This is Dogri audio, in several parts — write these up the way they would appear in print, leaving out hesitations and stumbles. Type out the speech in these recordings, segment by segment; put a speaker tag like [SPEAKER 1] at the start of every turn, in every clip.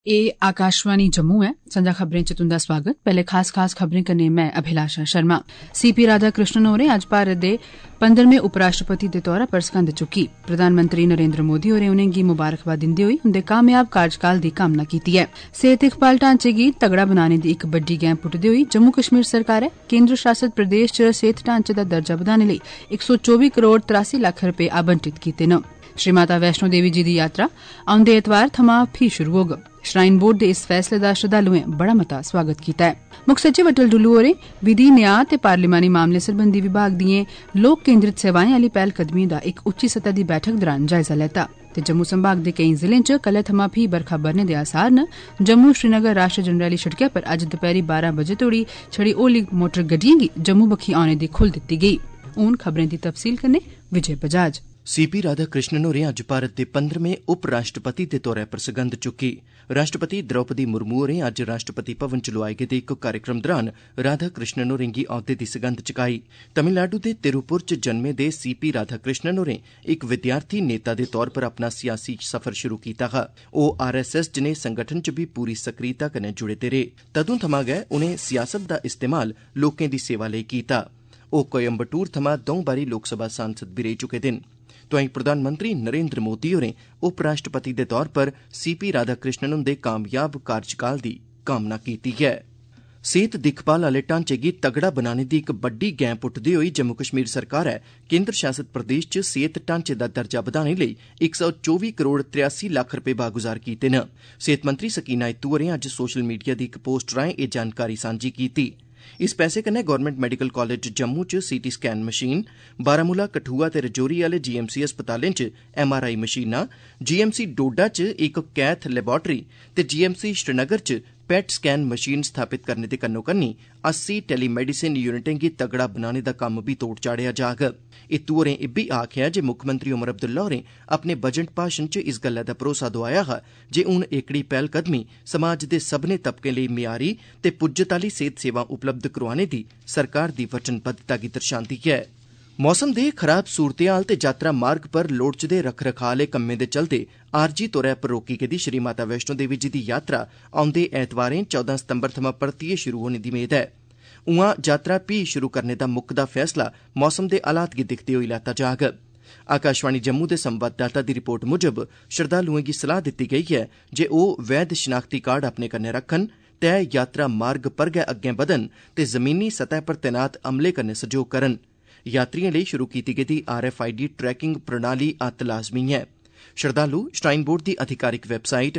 [SPEAKER 1] ए आकाशवाणी जम्मू है। संजा खबरें च तुंदा स्वागत। पहले खास खबरें कन्नै मैं अभिलाषा शर्मा। सीपी राधाकृष्णन होरें अज्ज भारत दे 15वें उपराष्ट्रपति दे तौरा पर सगंध चुक्की। प्रधानमंत्री नरेंद्र मोदी होरें उनेंगी मुबारकबाद दिंदे होई उंदे कामयाब कार्यकाल दी कामना कीती ऐ। सेहत इकबाल ढांचे गी तगड़ा बनाने दी इक बड्डी गैंह पुट्टदे होई जम्मू कश्मीर सरकारै केंद्र शासित प्रदेश च सेहत ढांचे दा दर्जा बधाने लेई 124 करोड़ 83 लक्ख रपे आवंटित कीते न। श्री माता वैष्णो देवी जी दी यात्रा औंदे एतवार थमां फ्ही शुरू होग। श्राइन बोर्ड दे इस फैसले दा श्रद्धालुएं बड़ा मता स्वागत कीता है। मुक्ख सचिव अटल डुल्लू होरें विधि न्याय ते पार्लिमानी मामले सरबंधी विभाग दिएं लोक केंद्रित सेवाएं आली पैह्लकदमिएं दा इक उच्ची सतह दी बैठक दौरान जायजा लैता। ते जम्मू संभाग दे केईं जिलें च कल्लै थमां फ्ही बरखा बरने दे आसार न। जम्मू श्रीनगर राष्ट्रीय जरनैली सड़कै पर अज्ज दपैह्री 12 बजे तोड़ी छड़ी होली मोटर गड्डिएं गी जम्मू बक्खी औने दी खुल्ल दित्ती गेई। हून खबरें दी तफसील कन्नै विजय बजाज।
[SPEAKER 2] सीपी राधाकृष्णन होरें अज्ज भारत दे 15वें उप राष्ट्रपति दे तौरा पर सगंध चुक्की। राष्ट्रपति द्रौपदी मुर्मू होरें अज्ज राष्ट्रपति भवन च लोआए गेदे इक कार्यक्रम दौरान राधाकृष्णन होरें गी औह्दे दी सगंध चुकाई। तमिलनाडु दे तिरुपुर च जन्मे दे सीपी राधाकृष्णन होरें इक विद्यार्थी नेता दे तौर पर अपना सियासी सफर शुरू कीता हा। ओह् RSS जनेह् संगठन च बी पूरी सक्रियता कन्नै जुड़े दे रेह्। तदूं थमां गै उनें सियासत दा इस्तेमाल लोकें दी सेवा लेई कीता। ओह् कोयम्बटूर थमां 2 बारी लोकसभा सांसद बी रेही चुके दे न। तोआईं प्रधानमंत्री नरेंद्र मोदी होरें उपराष्ट्रपति दे तौर पर सीपी राधाकृष्णन हुंदे कामयाब कार्यकाल दी कामना कीती ऐ। सेहत दिक्खभाल आले ढांचे गी तगड़ा बनाने दी इक बड्डी गैंह पुट्टदे होई जम्मू कश्मीर सरकारै केंद्र शासित प्रदेश च सेहत ढांचे दा दर्जा बधाने लेई 124 करोड़ 83 लक्ख रपे बागुजार कीते न। सेहत मंत्री सकीना इत्तू होरें अज्ज सोशल मीडिया दी इक पोस्ट राएं एह् जानकारी सांझी कीती। इस पैसे कन्नै गौरमेंट मैडिकल कॉलेज जम्मू च CT scan machine, Baramulla, Kathua ते रजौरी आले GMC अस्पतालें च MRI मशीनां, GMC डोडा च इक कैथ लैबारेटरी ते GMC श्रीनगर च पैट स्कैन मशीन स्थापित करने दे कन्नो-कन्नी 80 टेलीमेडिसिन यूनिटें गी तगड़ा बनाने दा कम्म बी तोड़ चाढ़ेआ जाग। इत्तू होरें इब्बी आखेआ जे मुक्खमंत्री उमर अब्दुल्ला होरें अपने बजट भाषण च इस गल्लै दा भरोसा दोआया हा जे हून एह्कड़ी पैह्लकदमी समाज दे सब्भनें तबकें लेई मयारी ते पुज्जत आह्ली सेहत सेवां उपलब्ध करोआने दी सरकार दी वचनबद्धता गी दर्शांदी ऐ। मौसम दे खराब सूरतेहाल ते यात्रा मार्ग पर लोड़चदे रख रखाव आह्ले कम्में दे चलदे आरजी तौरा पर रोकी गेदी श्री माता वैष्णो देवी जी दी यात्रा औंदे ऐतवारें 14 सितंबर थमां परतियै शुरू होने दी मेद ऐ। उआं यात्रा फ्ही शुरू करने दा मुक्कदा फैसला मौसम दे हालात गी दिक्खदे होई लैता जाग। आकाशवाणी जम्मू दे संवाददाता दी रिपोर्ट मुजब श्रद्धालुएं गी सलाह दित्ती गेई ऐ जे ओह् वैध शनाख्ती कार्ड अपने कन्नै रक्खन, तय यात्रा मार्ग पर गै अग्गें बधन ते जमीनी सतह पर तैनात अमले कन्नै सहयोग करन। यात्रिएं लेई शुरू कीती गेदी RFID ट्रैकिंग प्रणाली अत्त लाज़मी ऐ। श्रद्धालु श्राइन बोर्ड दी अधिकारिक वैबसाइट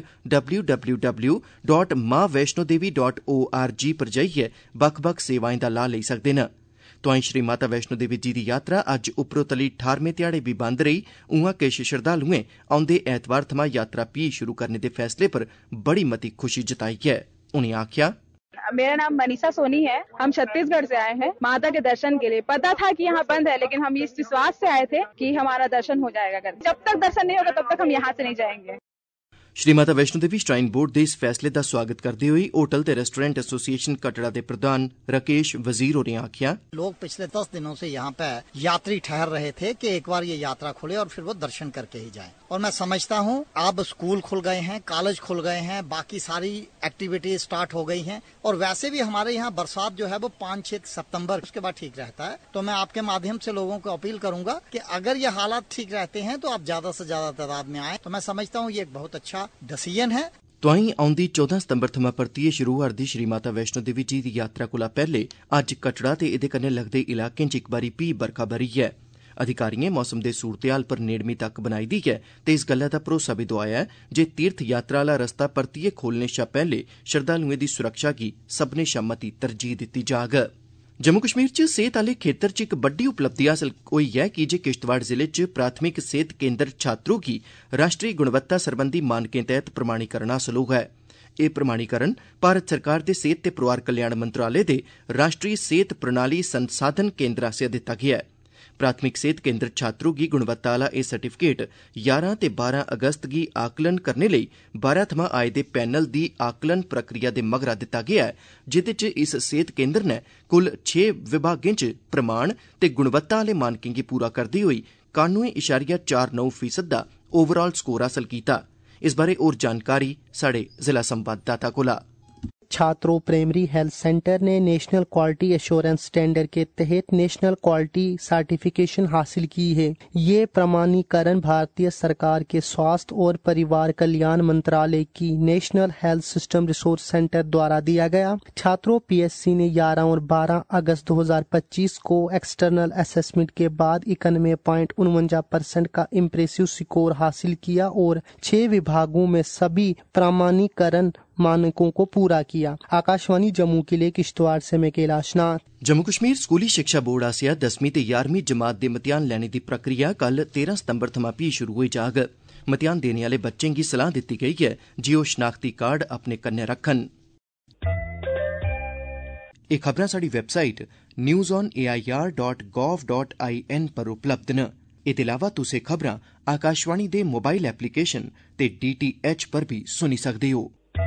[SPEAKER 2] www.maavaishnodevi.org पर जाइयै बक्ख-बक्ख सेवाएं दा लाह् लेई सकदे न। तोआईं श्री माता वैष्णो देवी जी दी यात्रा अज्ज उपरोतली 18वें ध्याड़े बी बंद रेही। उआं किश श्रद्धालुएं औंदे ऐतवार थमां यात्रा फ्ही शुरू करने दे फैसले पर बड़ी मती खुशी जताई ऐ। उनें आखेआ,
[SPEAKER 3] मेरा नाम मनीषा सोनी है। हम छत्तीसगढ़ से आए हैं माता के दर्शन के लिए। पता था कि यहाँ बंद है, लेकिन हम इस विश्वास से आए थे कि हमारा दर्शन हो जाएगा। जब तक दर्शन नहीं होगा तब तक हम यहाँ से नहीं जाएंगे।
[SPEAKER 2] श्री माता वैष्णो देवी श्राइन बोर्ड दे इस फैसले दा स्वागत करदे होई होटल ते रेस्टोरेंट एसोसिएशन कटड़ा दे प्रधान राकेश वजीर होरें आखेआ,
[SPEAKER 4] लोग पिछले 10 दिनों से यहाँ पे यात्री ठहर रहे थे कि एक बार ये यात्रा खुले और फिर वो दर्शन करके ही जाएं। और मैं समझता हूँ अब स्कूल खुल गए हैं, कॉलेज खुल गए हैं, बाकी सारी एक्टिविटीज स्टार्ट हो गई हैं और वैसे भी हमारे यहाँ बरसात जो है वो 5-6 सितंबर उसके बाद ठीक रहता है। तो मैं आपके माध्यम से लोगों को अपील करूंगा कि अगर ये हालात ठीक रहते हैं तो आप ज्यादा से ज्यादा तादाद में आए। तो मैं समझता हूँ ये एक बहुत अच्छा डिसीजन है।
[SPEAKER 2] तोआईं औंदी 14 सितंबर थमां परतियै शुरू होआ'रदी श्री माता वैष्णो देवी जी दी यात्रा कोला पैह्ले अज्ज कटड़ा ते एह्दे कन्नै लगदे इलाकें च इक बारी फ्ही बरखा बरी ऐ। अधिकारिएं मौसम दे सूरतेहाल पर नेड़मी तक्क बनाई दी ऐ ते इस गल्लै दा भरोसा बी दोआया ऐ जे तीर्थ यात्रा आह्ला रस्ता परतियै खोलने शा पैह्ले श्रद्धालुएं दी सुरक्षा गी सभनें शा मती तरजीह् दित्ती जाग। जम्मू कश्मीर च सेहत आह्ले खेत्तर च इक बड्डी उपलब्धि हासल होई ऐ की जे किश्तवाड़ जिले च प्राथमिक सेहत केंद्र छात्रू गी राष्ट्री गुणवत्ता सरबंधी मानकें तैह्त प्रमाणीकरण हासल होआ ऐ। एह् प्रमाणीकरण भारत सरकार दे सेहत ते परोआर कल्याण मंत्रालय दे राष्ट्री सेहत प्रणाली संसाधन केंद्र आसेआ दित्ता गेआ ऐ। प्राथमिक सेहत केंद्र छात्रू गी गुणवत्ता आह्ला एह् सर्टिफिकेट 11 ते 12 अगस्त गी आकलन करने लेई 12 थमां आए दे पैनल दी आकलन प्रक्रिया दे मगरा दित्ता गेआ ऐ, जेह्दे च इस सेहत केंद्र नै कुल 6 विभागें च प्रमाण ते गुणवत्ता आह्ले मानकें गी पूरा करदे होई 91.49% दा ओवरऑल स्कोर हासल कीता। इस बारे होर जानकारी साढ़े जिला संवाददाता कोला।
[SPEAKER 5] छात्रों प्राइमरी हेल्थ सेंटर ने नेशनल क्वालिटी एश्योरेंस स्टैंडर्ड के तहत नेशनल क्वालिटी सर्टिफिकेशन हासिल की है। ये प्रमाणीकरण भारतीय सरकार के स्वास्थ्य और परिवार कल्याण मंत्रालय की national health system resource centre द्वारा दिया गया। छात्रों पीएससी ने 11 और 12 अगस्त 2025 को एक्सटर्नल असेसमेंट के बाद 91.49% का इम्प्रेसिव स्कोर हासिल किया और 6 विभागों में सभी प्रमाणीकरण मानकों को पूरा किया। आकाशवाणी जम्मू के लिए किश्तवाड़ से मैं कैलाश नाथ।
[SPEAKER 2] जम्मू कश्मीर स्कूली शिक्षा बोर्ड आसेआ 10वीं ते 11वीं जमात दे मतेयान लैने दी प्रक्रिया कल 13 सितंबर थमां भी शुरू होई जाग। मतेयान देने आले बच्चें गी सलाह दित्ती गेई है जे ओह शनाख्ती कार्ड अपने कन्नै रखन। एह खबरां साडी वैबसाइट newsonair.gov.in पर उपलब्ध न। एह्दे अलावा तुस एह खबरां आकाशवाणी दे मोबाइल एप्लीकेशन ते DTH पर भी सुनी सकदे हो।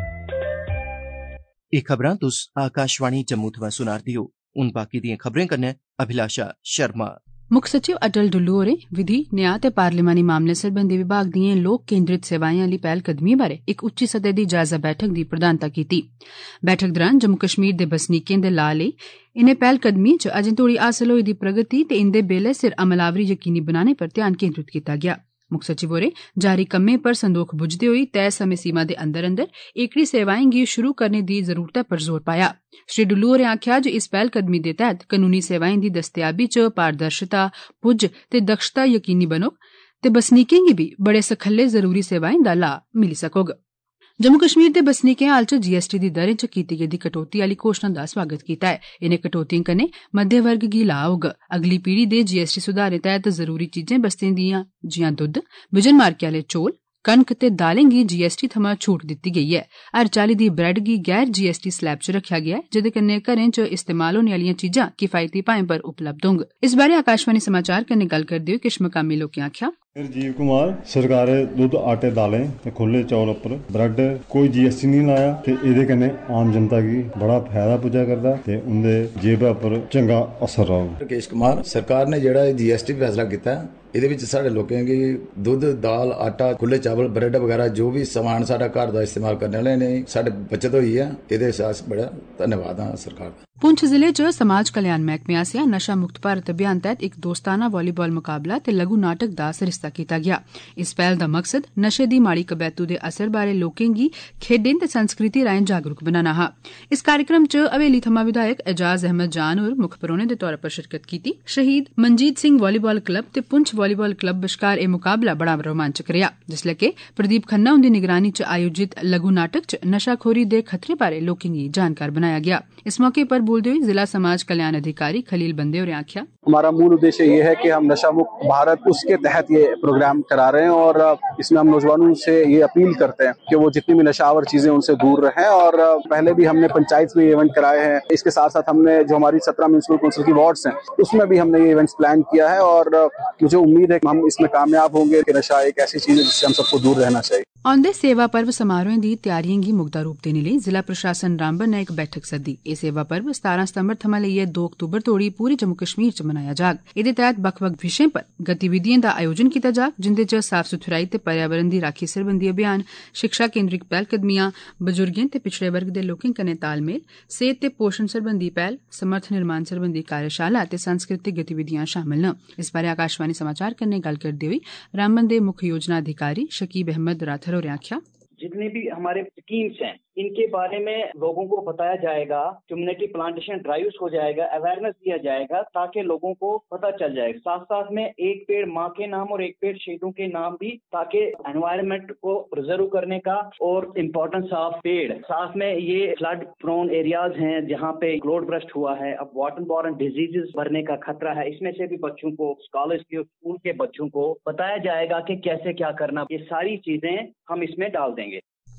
[SPEAKER 2] एह खबरां तुस आकाशवाणी जम्मू थमां सुना'रदे हो। हुन बाकी दिएं खबरें कन्नै अभिलाषा शर्मा।
[SPEAKER 1] मुक्ख सचिव अटल डुल्लू होरें विधि न्याय ते पार्लिमानी मामले सरबंधी विभाग दिएं लोक केन्द्रित सेवाएं आली पैह्लकदमिएं बारै इक उच्ची सतह दी जायजा बैठक दी प्रधानता कीती। बैठक दौरान जम्मू कश्मीर दे बसनीकें दे लाऽ लेई इनें पैह्लकदमिएं च अजें तोड़ी हासल होई दी प्रगति ते इंदे बेल्ले सिर अमलावरी यकीनी बनाने पर ध्यान केन्द्रित कीता गेआ। मुक्ख सचिव होरें जारी कम्में पर संदोख बुझदे होई तय समें सीमा दे अंदर अंदर एह्कड़ी सेवाएं गी शुरू करने दी जरूरतै पर जोर पाया। श्री डुल्लू होरें आखेआ जे इस पैह्लकदमी दे तैह्त कानूनी सेवाएं दी दस्तयाबी च पारदर्शिता, पुज्ज ते दक्षता यकीनी बनोग ते बसनीकें गी भी बड़े सखल्ले जरूरी सेवाएं दा लाह् मिली सकोग। जम्मू कश्मीर दे बसनीकें हाल च GST दी दरें च कीती गेदी कटौती आली घोषणा दा स्वागत कीता है। इनें कटौतिएं कन्नै मध्य वर्ग गी लाह् होग। अगली पीढ़ी दे GST सुधारें तैह्त जरूरी चीजें बस्तें दियां जियां दुद्ध, बिजन मार्के आले चौल, कनक ते दालें गी GST थमां छूट दित्ती गेई ऐ। हर चाल्ली दी ब्रेड गी गैर GST स्लैब च रखेआ गेआ ऐ जेदे कन्नै घरें च इस्तेमाल होने आलियां चीजां किफायती भाएं पर उपलब्ध होंग। इस बारै आकाशवाणी समाचार कन्नै गल्ल करदे होई किश मकामी लोकें आखेआ
[SPEAKER 6] राजीव कुमार सरकार दुद्ध आटे दालें ते खुले चौल उप्पर ब्रेड कोई GST नहीं लाया ते एह्दे कन्नै आम जनता गी बड़ा फायदा पुज्जा करदा ते उंदे जेबा पर चंगा असर रौग।
[SPEAKER 7] राकेश कुमार सरकार ने जेह्ड़ा GST फैसला कीता ਇਹਦੇ ਵਿੱਚ ਸਾਡੇ ਲੋਕਾਂ की ਦੁੱਧ ਦਾਲ ਆਟਾ ਖੁੱਲੇ ਚਾਵਲ ਬ੍ਰੈਡ ਵਗੈਰਾ ਜੋ ਵੀ ਸਮਾਨ ਸਾਡਾ ਘਰ ਦਾ ਇਸਤੇਮਾਲ ਕਰਨ ਵਾਲੇ ਨੇ ਸਾਡੇ बचत होई है। ਇਹਦੇ साथ बड़ा धन्यवाद है सरकार का।
[SPEAKER 1] पुंछ जिले च समाज कल्याण मैह्कमे आसेआ नशा मुक्त भारत अभियान तैह्त इक दोस्ताना वालीबाल मुकाबला ते लघु नाटक दा सरिस्ता कीता गेआ। इस पैह्ल दा मकसद नशे दी माड़ी कबैतू दे असर बारै लोकें गी खेड्डें ते संस्कृति राएं जागरूक बनाना हा। इस कार्यक्रम च हवेली थमां विधायक एजाज अहमद जान होर मुक्ख परौह्ने दे तौर पर शिरकत कीती। शहीद मनजीत सिंह वालीबाल क्लब ते पुंछ वालीबाल क्लब बश्कार एह् मुकाबला बड़ा रोमांचक रेहा जिसलै कि प्रदीप खन्ना हुंदी निगरानी च आयोजित लघु नाटक च नशाखोरी दे खतरे बारै लोकें गी जानकार बनाया गया। इस मौके पर बोलते हुए जिला समाज कल्याण अधिकारी खलील बंदे होरें आख्या
[SPEAKER 8] हमारा मूल उद्देश्य ये है कि हम नशा मुक्त भारत उसके तहत ये प्रोग्राम करा रहे हैं और इसमें हम नौजवानों से ये अपील करते हैं कि वो जितनी भी नशावर चीजें उनसे दूर रहें। और पहले भी हमने पंचायत में इवेंट कराए हैं। इसके साथ साथ हमने जो हमारी 17 म्युनिसिपल काउंसिल की वार्ड्स हैं उसमें भी हमने ये इवेंट्स प्लान किया है और मुझे उम्मीद है कि हम इसमें कामयाब होंगे कि नशा एक ऐसी चीज है जिससे हम सबको दूर रहना चाहिए।
[SPEAKER 1] औंदे सेवा पर्व समारोहें दी त्यारियें गी मुकदा रूप देने लेई जिला प्रशासन रामबन ने इक बैठक सद्दी। एह् सेवा पर्व 17 सितंबर थमां लेइयै 2 अक्तूबर तोड़ी पूरे जम्मू कश्मीर च मनाया जाग। एह्दे तैह्त बक्ख-बक्ख विशें पर गतिविधिएं दा आयोजन कीता जाग जिंदे च साफ सुथराई ते पर्यावरण दी राखी सरबंधी अभियान, शिक्षा केन्द्रित पैह्लकदमियां, बजुर्गें ते पिछड़े वर्ग दे लोकें कन्नै तालमेल, सेहत ते पोषण सरबंधी पैह्ल, समर्थ निर्माण सरबंधी कार्यशाला ते सांस्कृतिक गतिविधियां शामिल न। इस बारै आकाशवाणी समाचार कन्नै गल्ल करदे होई रामबन दे मुक्ख योजना अधिकारी शकीब अहमद राथर होरें आख्या
[SPEAKER 9] जितने भी हमारे स्कीम्स हैं इनके बारे में लोगों को बताया जाएगा, कम्युनिटी प्लांटेशन ड्राइव्स हो जाएगा, अवेयरनेस दिया जाएगा ताकि लोगों को पता चल जाएगा। साथ साथ में एक पेड़ माँ के नाम और एक पेड़ शहीदों के नाम भी, ताकि एनवायरनमेंट को प्रिजर्व करने का और इम्पोर्टेंस ऑफ पेड़। साथ में ये फ्लड प्रोन एरियाज हैं जहाँ पे क्लाउड बर्स्ट हुआ है, अब वाटर बॉर्न डिजीजेस बढ़ने का खतरा है। इसमें से भी बच्चों को, कॉलेज के स्कूल के बच्चों को बताया जाएगा कि कैसे क्या करना। ये सारी चीजें हम इसमें डाल देंगे।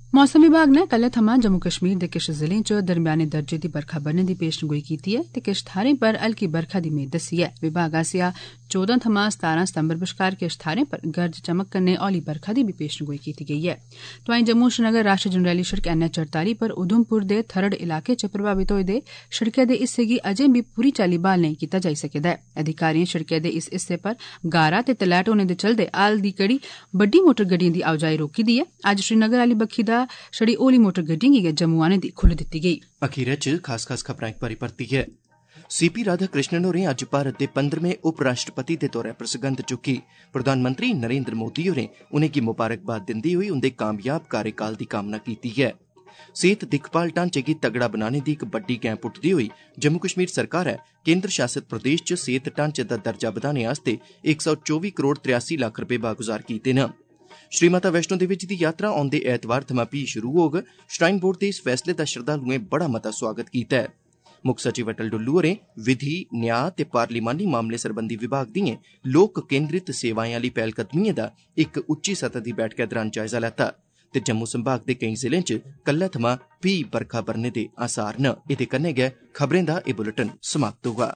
[SPEAKER 1] मौसम विभाग ने कल्लै थमां जम्मू कश्मीर दे किश जिलें च दरम्याने दर्जे दी बरखा बरने दी पेशनगोई कीती ऐ ते किश थाहरें पर हल्की बरखा दी मेद दस्सी ऐ। विभाग आसेआ 14 थमां 17 सितंबर बश्कार किश थाहरें पर गर्ज चमक कन्नै हौली बरखा दी बी पेशनगोई कीती गेई ऐ। तोआईं जम्मू श्रीनगर राष्ट्रीय जरनैली शिड़क NH48 पर उधमपुर दे थरड़ इलाके च प्रभावित होए दे शिड़कै दे हिस्से गी अजें बी पूरी चाल्ली ब्हाल नेईं कीता जाई सके दा ऐ। अधिकारिएं शिड़कै दे इस हिस्से पर गारा ते तलैट होने दे चलदे हाल दी घड़ी बड्डी मोटर गड्डिएं दी आओजाई रोकी दी ऐ। अज्ज श्रीनगर आली बक्खी दा छड़ी होली मोटर गड्डिएं गी गै जम्मू आने दी खुल्ल दित्ती गेई।
[SPEAKER 2] अखीरै च खास खबरां इक बारी परतियै CP राधाकृष्णन होरें अज्ज भारत दे 15वें उपराष्ट्रपति दे तौर पर सगंध चुक्की। प्रधानमंत्री नरेंद्र मोदी होरें उनेंगी मुबारकबाद दिंदे होई उंदे कामयाब कार्यकाल दी कामना कीती ऐ। सेहत दिक्खभाल ढांचे गी तगड़ा बनाने दी इक बड्डी गैं पुट्टदे होई जम्मू कश्मीर सरकारै केंद्र शासित प्रदेश च सेहत ढांचे दा दर्जा बधाने आस्तै 124 करोड़ 83 लक्ख रपे बागुजार कीते न। श्री माता वैष्णो देवी जी दी यात्रा औंदे ऐतवार थमां भी शुरू होग। श्राइन बोर्ड दे इस फैसले दा श्रद्धालुएं बड़ा मता स्वागत कीता ऐ। मुक्ख सचिव अटल डुल्लू होरें विधि न्याय ते पार्लिमानी मामले सरबंधी विभाग दिएं लोक केंद्रित सेवाएं आली पैह्लकदमिएं दा इक उच्ची सतह दी बैठका दौरान जायजा लैता ते जम्मू संभाग दे केईं जिलें च कल्लै थमां भी बरखा बरने दे आसार न। एह्दे कन्नै गै खबरें दा एह् बुलेटिन समाप्त होआ।